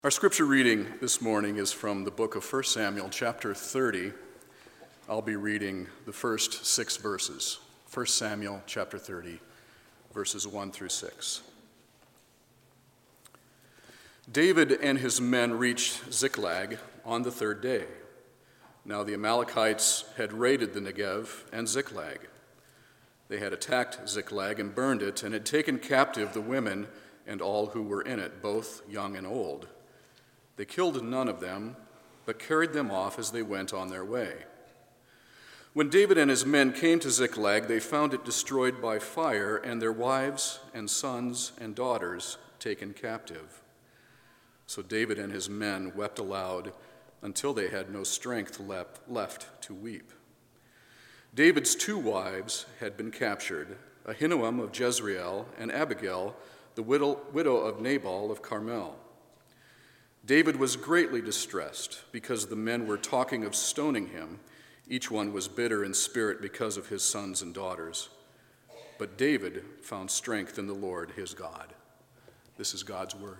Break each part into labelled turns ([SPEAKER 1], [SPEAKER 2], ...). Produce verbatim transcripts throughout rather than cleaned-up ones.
[SPEAKER 1] Our scripture reading this morning is from the book of First Samuel, chapter thirty. I'll be reading the first six verses. First Samuel, chapter thirty, verses one through six. David and his men reached Ziklag on the third day. Now the Amalekites had raided the Negev and Ziklag. They had attacked Ziklag and burned it, and had taken captive the women and all who were in it, both young and old. They killed none of them, but carried them off as they went on their way. When David and his men came to Ziklag, they found it destroyed by fire, and their wives and sons and daughters taken captive. So David and his men wept aloud until they had no strength left to weep. David's two wives had been captured, Ahinoam of Jezreel and Abigail, the widow of Nabal of Carmel. David was greatly distressed because the men were talking of stoning him. Each one was bitter in spirit because of his sons and daughters. But David found strength in the Lord his God. This is God's word.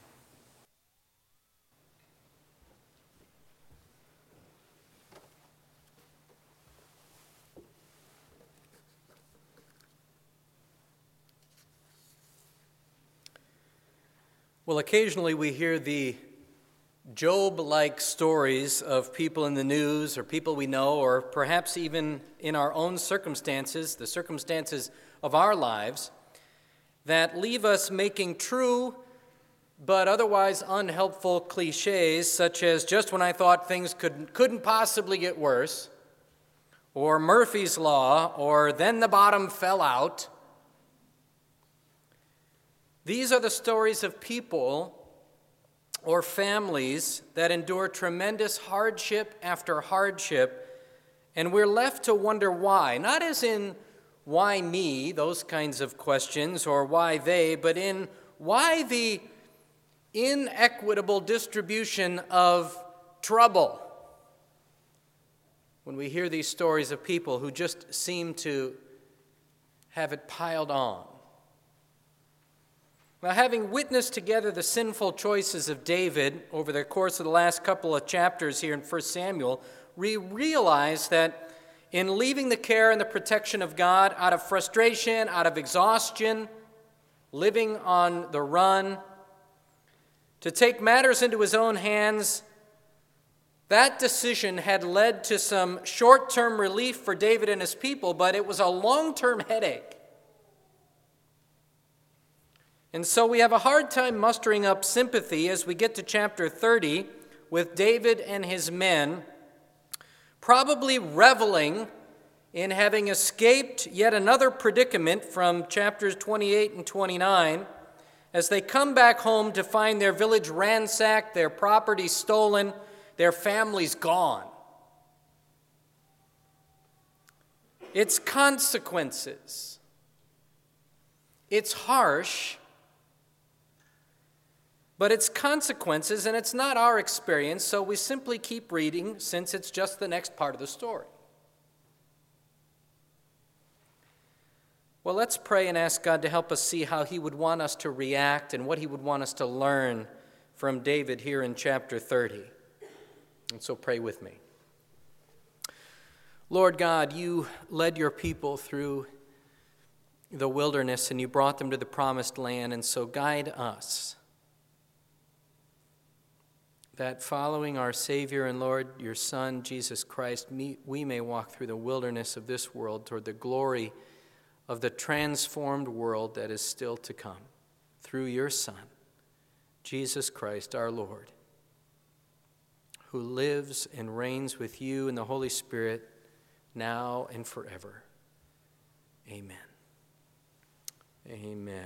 [SPEAKER 2] Well, occasionally we hear the Job-like stories of people in the news or people we know, or perhaps even in our own circumstances, the circumstances of our lives, that leave us making true but otherwise unhelpful cliches such as just when I thought things could, couldn't possibly get worse, or Murphy's Law, or then the bottom fell out. These are the stories of people or families that endure tremendous hardship after hardship, and we're left to wonder why. Not as in, why me, those kinds of questions, or why they, but in why the inequitable distribution of trouble. When we hear these stories of people who just seem to have it piled on. Now, having witnessed together the sinful choices of David over the course of the last couple of chapters here in First Samuel, we realize that in leaving the care and the protection of God out of frustration, out of exhaustion, living on the run, to take matters into his own hands, that decision had led to some short-term relief for David and his people, but it was a long-term headache. And so we have a hard time mustering up sympathy as we get to chapter thirty with David and his men probably reveling in having escaped yet another predicament from chapters twenty-eight and twenty-nine as they come back home to find their village ransacked, their property stolen, their families gone. Its consequences. It's harsh. But it's consequences, and it's not our experience, so we simply keep reading since it's just the next part of the story. Well, let's pray and ask God to help us see how he would want us to react and what he would want us to learn from David here in chapter thirty. And so pray with me. Lord God, you led your people through the wilderness and you brought them to the promised land, and so guide us. That following our Savior and Lord, your Son, Jesus Christ, we may walk through the wilderness of this world toward the glory of the transformed world that is still to come through your Son, Jesus Christ our Lord, who lives and reigns with you in the Holy Spirit now and forever. Amen. Amen.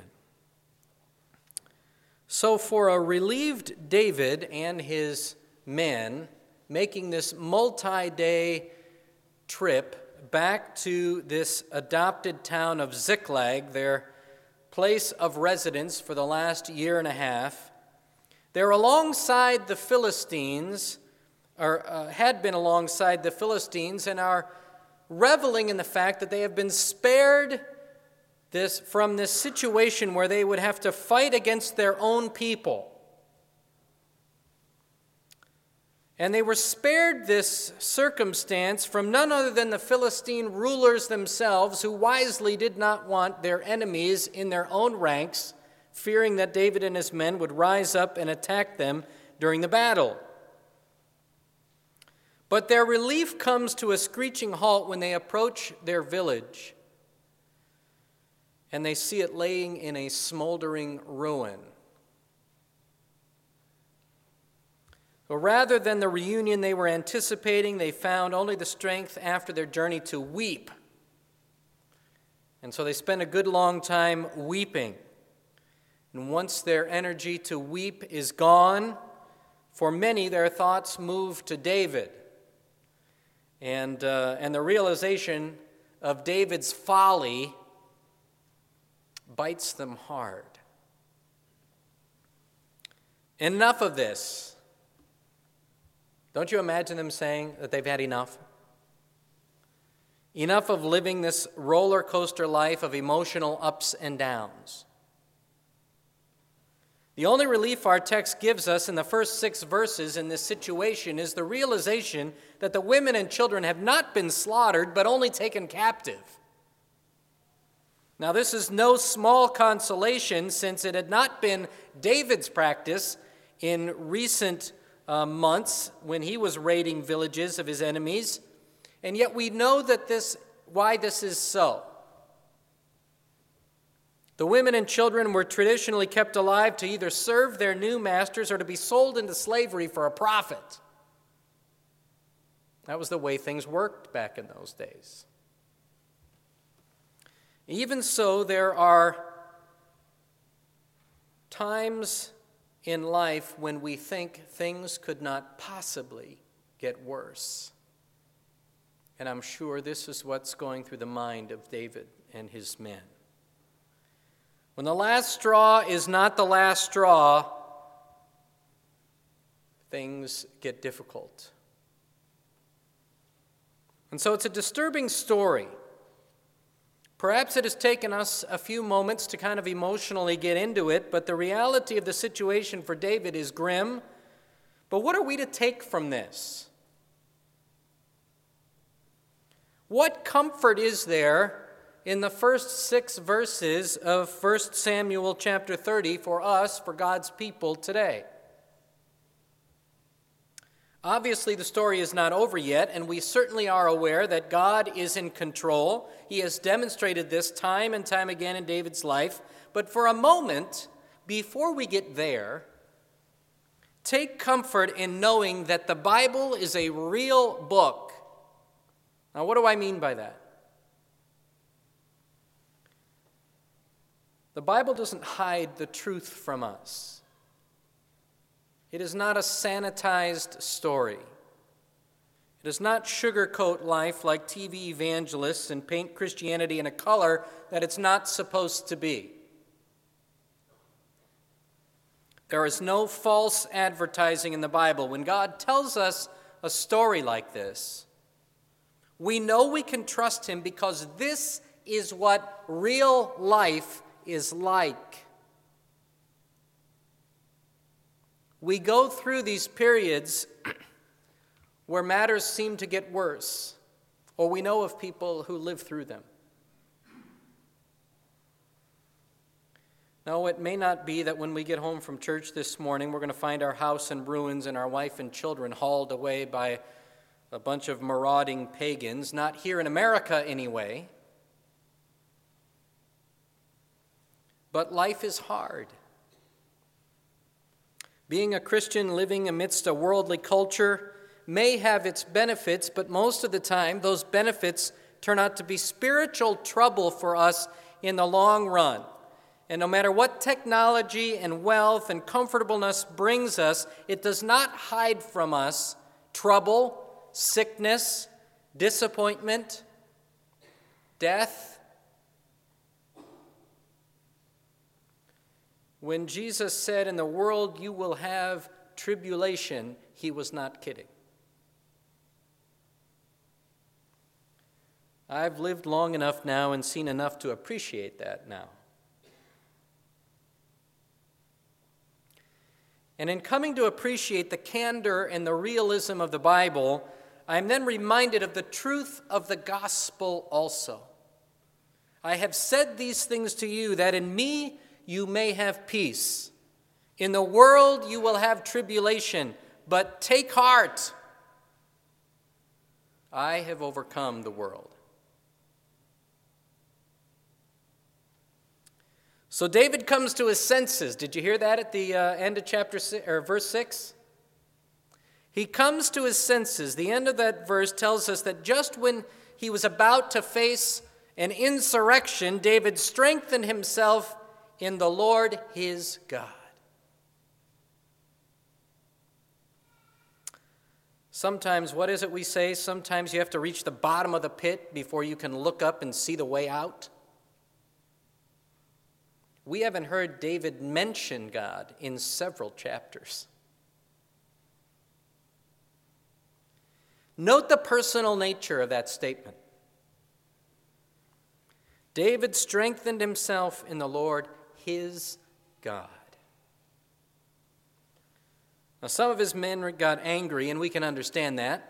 [SPEAKER 2] So for a relieved David and his men making this multi-day trip back to this adopted town of Ziklag, their place of residence for the last year and a half, they're alongside the Philistines, or uh, had been alongside the Philistines, and are reveling in the fact that they have been spared this from this situation where they would have to fight against their own people. And they were spared this circumstance from none other than the Philistine rulers themselves, who wisely did not want their enemies in their own ranks, fearing that David and his men would rise up and attack them during the battle. But their relief comes to a screeching halt when they approach their village, and they see it laying in a smoldering ruin. But rather than the reunion they were anticipating, they found only the strength after their journey to weep. And so they spent a good long time weeping. And once their energy to weep is gone, for many their thoughts move to David. And, uh, and the realization of David's folly bites them hard. Enough of this. Don't you imagine them saying that they've had enough? Enough of living this roller coaster life of emotional ups and downs. The only relief our text gives us in the first six verses in this situation is the realization that the women and children have not been slaughtered, but only taken captive. Now, this is no small consolation, since it had not been David's practice in recent Uh, months when he was raiding villages of his enemies, and yet we know that this why this is so. The women and children were traditionally kept alive to either serve their new masters or to be sold into slavery for a profit. That was the way things worked back in those days. Even so, there are times in life when we think things could not possibly get worse. And I'm sure this is what's going through the mind of David and his men. When the last straw is not the last straw, things get difficult. And so it's a disturbing story. Perhaps it has taken us a few moments to kind of emotionally get into it, but the reality of the situation for David is grim. But what are we to take from this? What comfort is there in the first six verses of First Samuel chapter thirty for us, for God's people today? Obviously, the story is not over yet, and we certainly are aware that God is in control. He has demonstrated this time and time again in David's life. But for a moment, before we get there, take comfort in knowing that the Bible is a real book. Now, what do I mean by that? The Bible doesn't hide the truth from us. It is not a sanitized story. It does not sugarcoat life like T V evangelists and paint Christianity in a color that it's not supposed to be. There is no false advertising in the Bible. When God tells us a story like this, we know we can trust Him because this is what real life is like. We go through these periods where matters seem to get worse, or we know of people who live through them. Now, it may not be that when we get home from church this morning, we're going to find our house in ruins and our wife and children hauled away by a bunch of marauding pagans, not here in America anyway. But life is hard. Being a Christian living amidst a worldly culture may have its benefits, but most of the time those benefits turn out to be spiritual trouble for us in the long run. And no matter what technology and wealth and comfortableness brings us, it does not hide from us trouble, sickness, disappointment, death. When Jesus said, "In the world you will have tribulation," he was not kidding. I've lived long enough now and seen enough to appreciate that now. And in coming to appreciate the candor and the realism of the Bible, I am then reminded of the truth of the gospel also. I have said these things to you, that in me you may have peace. In the world you will have tribulation, but take heart. I have overcome the world. So David comes to his senses. Did you hear that at the uh, end of chapter six, or verse six? He comes to his senses. The end of that verse tells us that just when he was about to face an insurrection, David strengthened himself in the Lord his God. Sometimes, what is it we say? Sometimes you have to reach the bottom of the pit before you can look up and see the way out. We haven't heard David mention God in several chapters. Note the personal nature of that statement. David strengthened himself in the Lord, his God. Now, some of his men got angry, and we can understand that.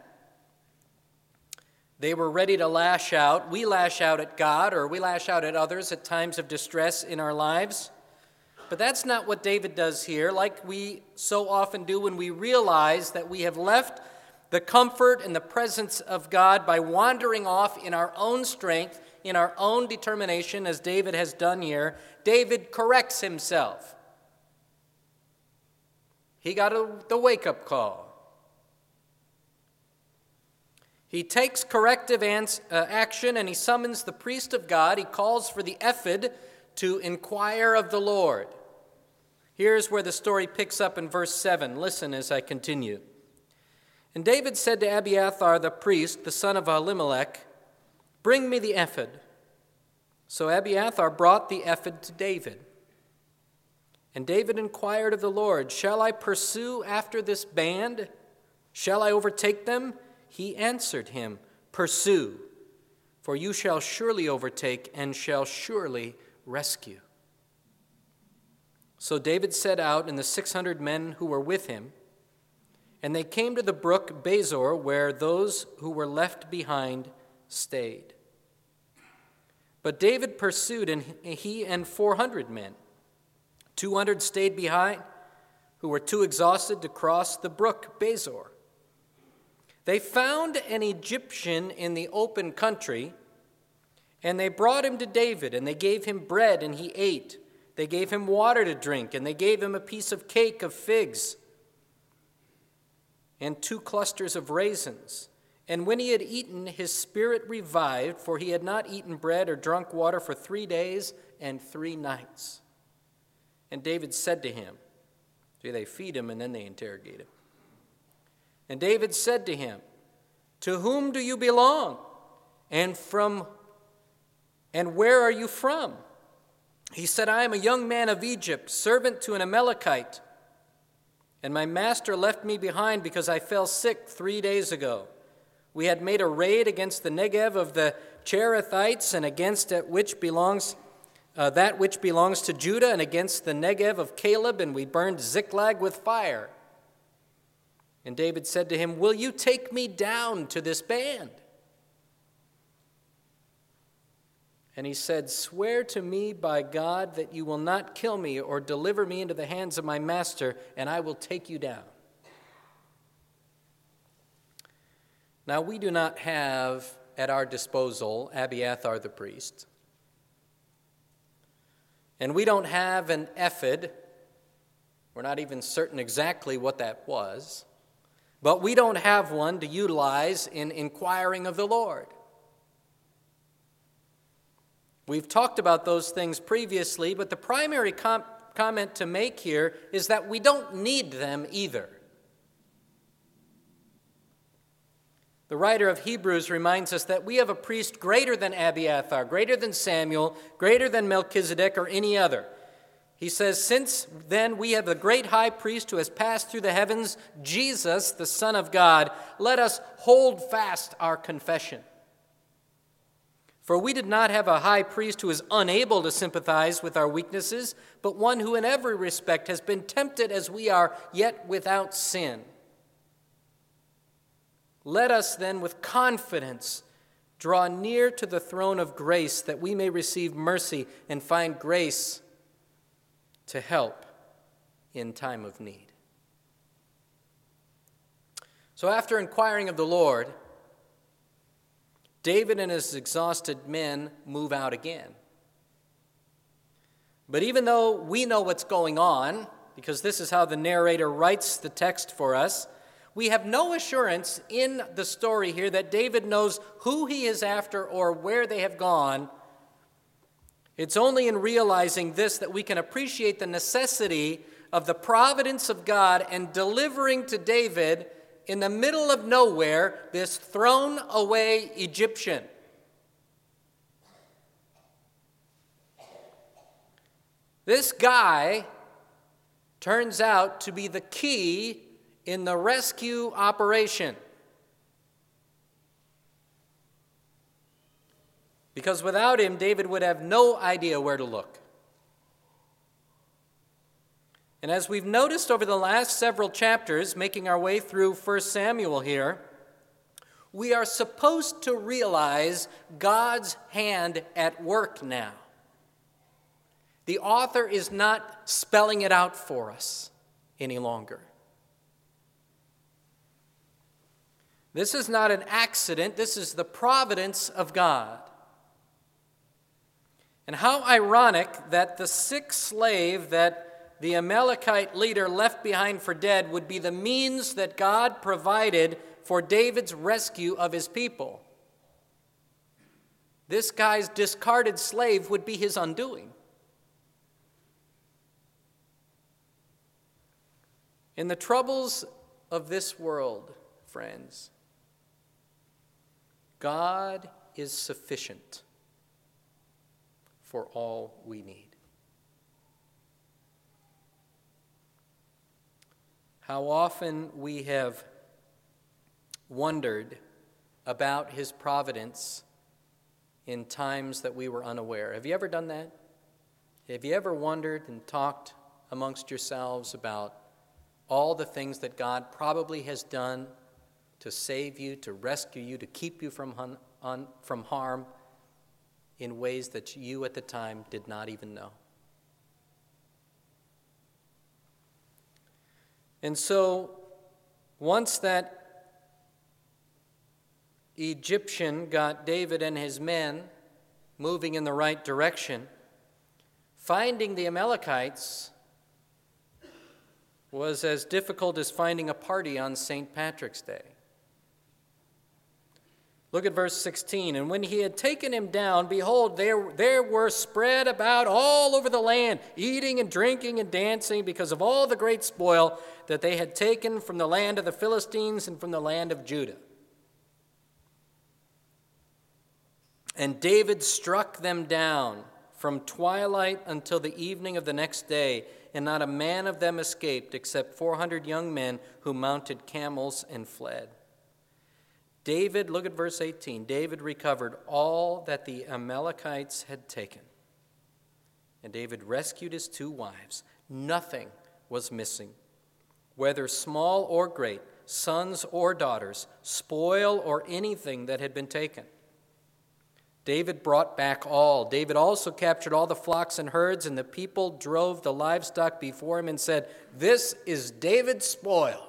[SPEAKER 2] They were ready to lash out. We lash out at God, or we lash out at others at times of distress in our lives. But that's not what David does here, like we so often do when we realize that we have left the comfort and the presence of God by wandering off in our own strength, in our own determination, as David has done here. David corrects himself. He got a, the wake-up call. He takes corrective ans, uh, action, and he summons the priest of God. He calls for the ephod to inquire of the Lord. Here's where the story picks up in verse seven. Listen as I continue. And David said to Abiathar the priest, the son of Ahimelech, "Bring me the ephod." So Abiathar brought the ephod to David. And David inquired of the Lord, "Shall I pursue after this band? Shall I overtake them?" He answered him, "Pursue, for you shall surely overtake and shall surely rescue." So David set out, and the six hundred men who were with him, and they came to the brook Bezor, where those who were left behind stayed. But David pursued, and he and four hundred men. Two hundred stayed behind, who were too exhausted to cross the brook Bezor. They found an Egyptian in the open country, and they brought him to David, and they gave him bread, and he ate. They gave him water to drink, and they gave him a piece of cake of figs and two clusters of raisins. And when he had eaten, his spirit revived, for he had not eaten bread or drunk water for three days and three nights. And David said to him, see, they feed him and then they interrogate him. And David said to him, "To whom do you belong? And from and where are you from?" He said, "I am a young man of Egypt, servant to an Amalekite. And my master left me behind because I fell sick three days ago. We had made a raid against the Negev of the Cherethites, and against it which belongs uh, that which belongs to Judah, and against the Negev of Caleb, and we burned Ziklag with fire." And David said to him, "Will you take me down to this band?" And he said, "Swear to me by God that you will not kill me or deliver me into the hands of my master, and I will take you down." Now, we do not have at our disposal Abiathar the priest. And we don't have an ephod. We're not even certain exactly what that was. But we don't have one to utilize in inquiring of the Lord. We've talked about those things previously, but the primary com- comment to make here is that we don't need them either. The writer of Hebrews reminds us that we have a priest greater than Abiathar, greater than Samuel, greater than Melchizedek or any other. He says, "Since then we have a great high priest who has passed through the heavens, Jesus, the Son of God, let us hold fast our confession. For we did not have a high priest who is unable to sympathize with our weaknesses, but one who in every respect has been tempted as we are, yet without sin. Let us then with confidence draw near to the throne of grace, that we may receive mercy and find grace to help in time of need. So after inquiring of the Lord, David and his exhausted men move out again. But even though we know what's going on, because this is how the narrator writes the text for us, we have no assurance in the story here that David knows who he is after or where they have gone. It's only in realizing this that we can appreciate the necessity of the providence of God and delivering to David in the middle of nowhere this thrown-away Egyptian. This guy turns out to be the key in the rescue operation. Because without him, David would have no idea where to look. And as we've noticed over the last several chapters, making our way through First Samuel here, we are supposed to realize God's hand at work now. The author is not spelling it out for us any longer. This is not an accident. This is the providence of God. And how ironic that the sick slave that the Amalekite leader left behind for dead would be the means that God provided for David's rescue of his people. This guy's discarded slave would be his undoing. In the troubles of this world, friends, God is sufficient for all we need. How often we have wondered about his providence in times that we were unaware. Have you ever done that? Have you ever wondered and talked amongst yourselves about all the things that God probably has done to save you, to rescue you, to keep you from, hun- un- from harm in ways that you at the time did not even know? And so, once that Egyptian got David and his men moving in the right direction, finding the Amalekites was as difficult as finding a party on Saint Patrick's Day. Look at verse sixteen. And when he had taken him down, behold, there, there were spread about all over the land, eating and drinking and dancing because of all the great spoil that they had taken from the land of the Philistines and from the land of Judah. And David struck them down from twilight until the evening of the next day, and not a man of them escaped except four hundred young men who mounted camels and fled. David, look at verse eighteen. David recovered all that the Amalekites had taken. And David rescued his two wives. Nothing was missing, whether small or great, sons or daughters, spoil or anything that had been taken. David brought back all. David also captured all the flocks and herds, and the people drove the livestock before him and said, "This is David's spoil."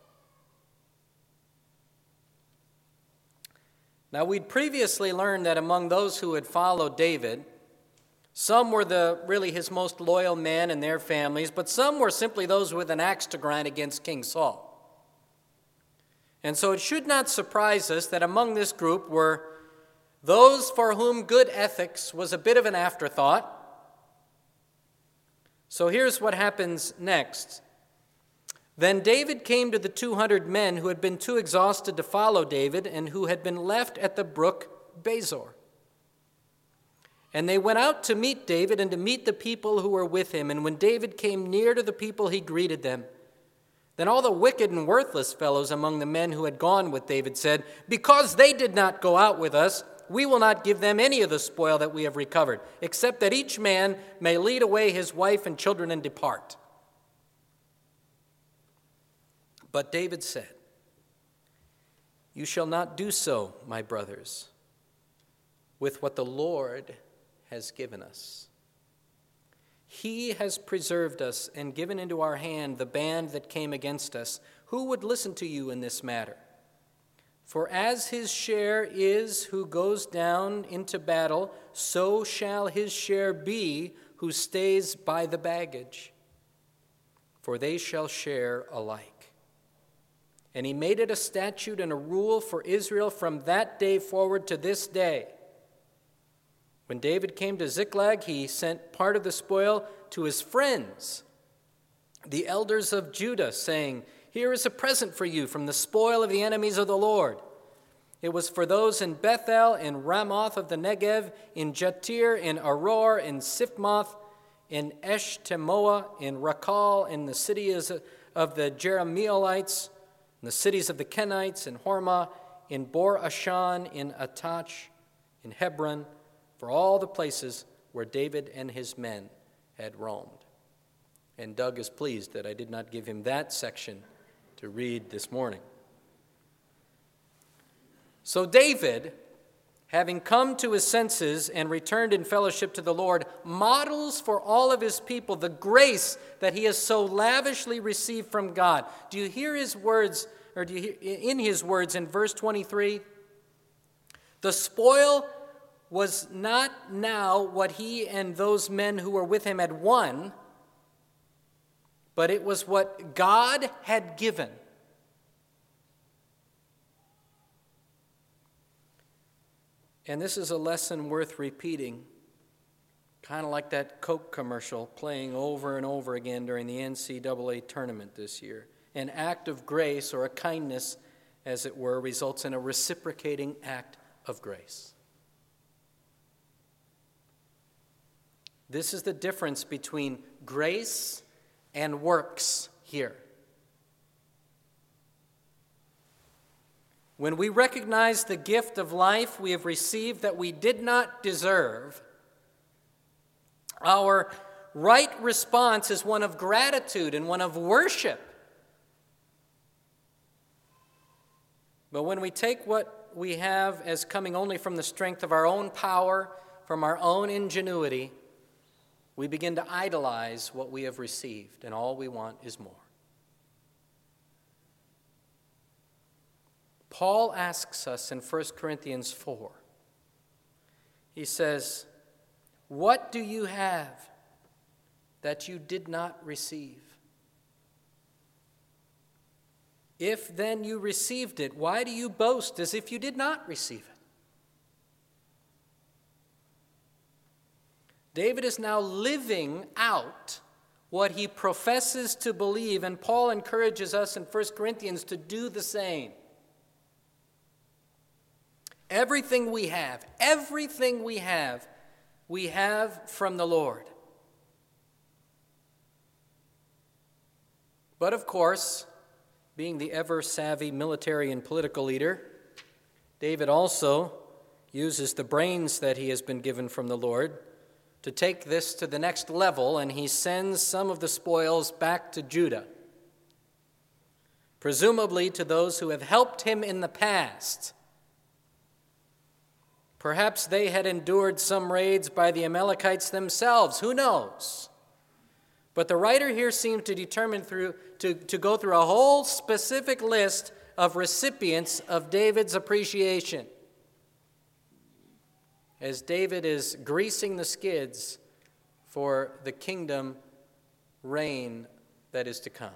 [SPEAKER 2] Now, we'd previously learned that among those who had followed David, some were the really his most loyal men and their families, but some were simply those with an axe to grind against King Saul. And so it should not surprise us that among this group were those for whom good ethics was a bit of an afterthought. So here's what happens next. Then David came to the two hundred men who had been too exhausted to follow David and who had been left at the brook Bezor. And they went out to meet David and to meet the people who were with him. And when David came near to the people, he greeted them. Then all the wicked and worthless fellows among the men who had gone with David said, "Because they did not go out with us, we will not give them any of the spoil that we have recovered, except that each man may lead away his wife and children and depart." But David said, "You shall not do so, my brothers, with what the Lord has given us. He has preserved us and given into our hand the band that came against us. Who would listen to you in this matter? For as his share is who goes down into battle, so shall his share be who stays by the baggage. For they shall share alike." And he made it a statute and a rule for Israel from that day forward to this day. When David came to Ziklag, he sent part of the spoil to his friends, the elders of Judah, saying, "Here is a present for you from the spoil of the enemies of the Lord." It was for those in Bethel, in Ramoth of the Negev, in Jatir, in Aror, in Siphmoth, in Eshtemoa, in Rakal, in the cities of the Jerahmeelites, in the cities of the Kenites, in Hormah, in Bor Ashan, in Atach, in Hebron, for all the places where David and his men had roamed. And Doug is pleased that I did not give him that section to read this morning. So David, having come to his senses and returned in fellowship to the Lord, models for all of his people the grace that he has so lavishly received from God. Do you hear his words, or do you hear in his words in verse twenty-three? The spoil was not now what he and those men who were with him had won, but it was what God had given. And this is a lesson worth repeating, kind of like that Coke commercial playing over and over again during the N C double A tournament this year. An act of grace, or a kindness, as it were, results in a reciprocating act of grace. This is the difference between grace and works here. When we recognize the gift of life we have received that we did not deserve, our right response is one of gratitude and one of worship. But when we take what we have as coming only from the strength of our own power, from our own ingenuity, we begin to idolize what we have received, and all we want is more. Paul asks us in First Corinthians four, he says, "What do you have that you did not receive? If then you received it, why do you boast as if you did not receive it?" David is now living out what he professes to believe, and Paul encourages us in First Corinthians to do the same. Everything we have, everything we have, we have from the Lord. But of course, being the ever-savvy military and political leader, David also uses the brains that he has been given from the Lord to take this to the next level, and he sends some of the spoils back to Judah, presumably to those who have helped him in the past. Perhaps they had endured some raids by the Amalekites themselves. Who knows? But the writer here seems to determine through to, to go through a whole specific list of recipients of David's appreciation, as David is greasing the skids for the kingdom reign that is to come.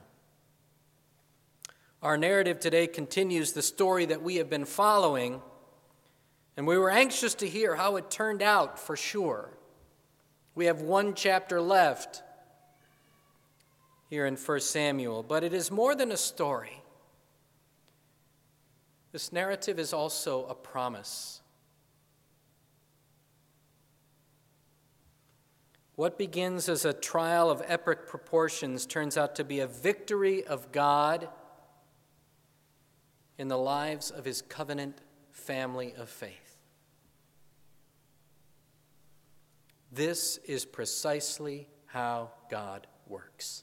[SPEAKER 2] Our narrative today continues the story that we have been following, and we were anxious to hear how it turned out for sure. We have one chapter left here in First Samuel, but it is more than a story. This narrative is also a promise. What begins as a trial of epic proportions turns out to be a victory of God in the lives of his covenant family of faith. This is precisely how God works.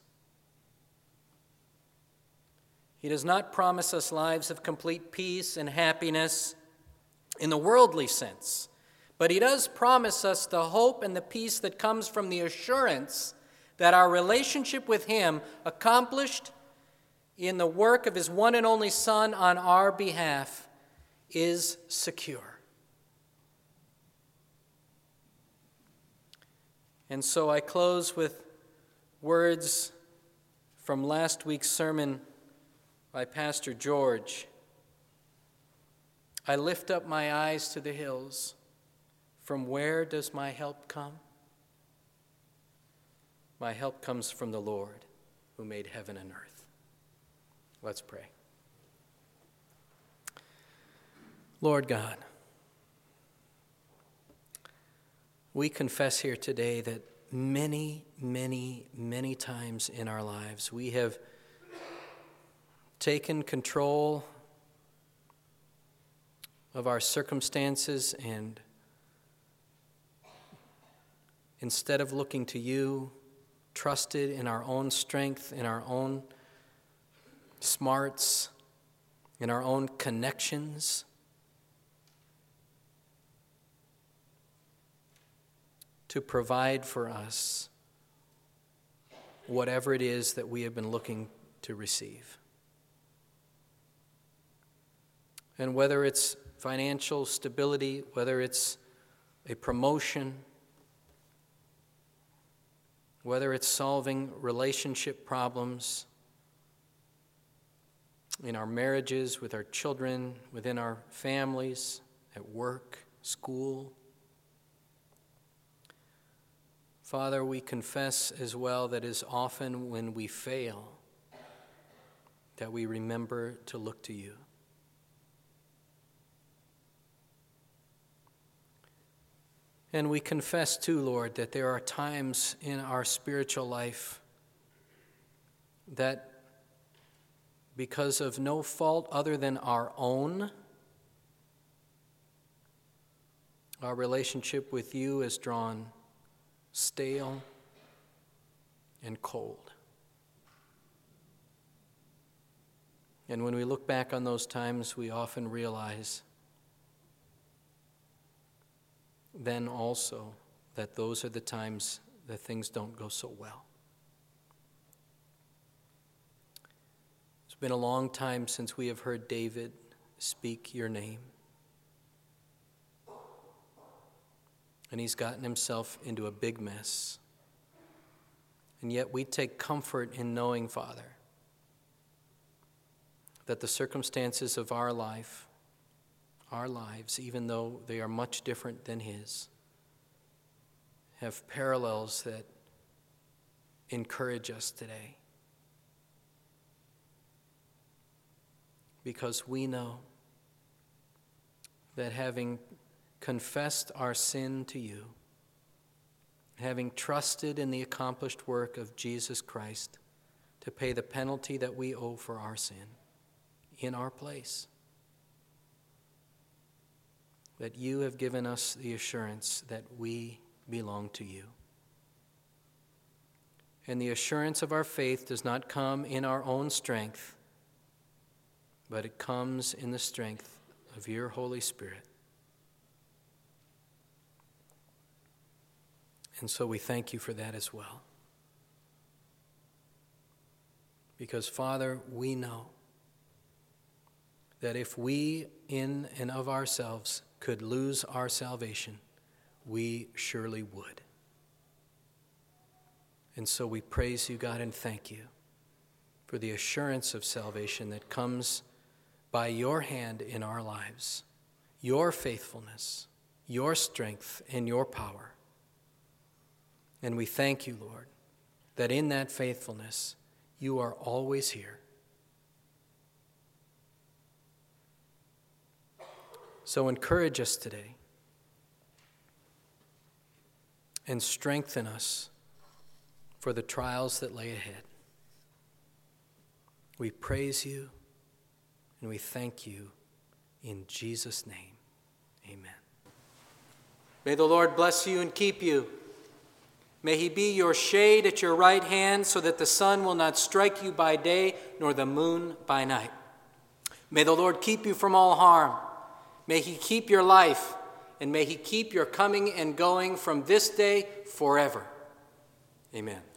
[SPEAKER 2] He does not promise us lives of complete peace and happiness in the worldly sense, but he does promise us the hope and the peace that comes from the assurance that our relationship with him, accomplished in the work of his one and only Son on our behalf, is secure. And so I close with words from last week's sermon by Pastor George. I lift up my eyes to the hills. From where does my help come? My help comes from the Lord, who made heaven and earth. Let's pray. Lord God, we confess here today that many, many, many times in our lives we have taken control of our circumstances, and instead of looking to you, trusted in our own strength, in our own smarts, in our own connections. To provide for us whatever it is that we have been looking to receive. And whether it's financial stability, whether it's a promotion, whether it's solving relationship problems in our marriages, with our children, within our families, at work, school. Father, we confess as well that it is often when we fail that we remember to look to you. And we confess too, Lord, that there are times in our spiritual life that because of no fault other than our own, our relationship with you is drawn stale and cold. And when we look back on those times, we often realize then also that those are the times that things don't go so well. It's been a long time since we have heard David speak your name. And he's gotten himself into a big mess. And yet we take comfort in knowing, Father, that the circumstances of our life, our lives, even though they are much different than his, have parallels that encourage us today. Because we know that having confessed our sin to you, having trusted in the accomplished work of Jesus Christ to pay the penalty that we owe for our sin in our place, that you have given us the assurance that we belong to you. And the assurance of our faith does not come in our own strength, but it comes in the strength of your Holy Spirit. And so we thank you for that as well. Because, Father, we know that if we in and of ourselves could lose our salvation, we surely would. And so we praise you, God, and thank you for the assurance of salvation that comes by your hand in our lives, your faithfulness, your strength, and your power. And we thank you, Lord, that in that faithfulness, you are always here. So encourage us today and strengthen us for the trials that lay ahead. We praise you and we thank you in Jesus' name. Amen. May the Lord bless you and keep you. May he be your shade at your right hand, so that the sun will not strike you by day, nor the moon by night. May the Lord keep you from all harm. May he keep your life, and may he keep your coming and going from this day forever. Amen.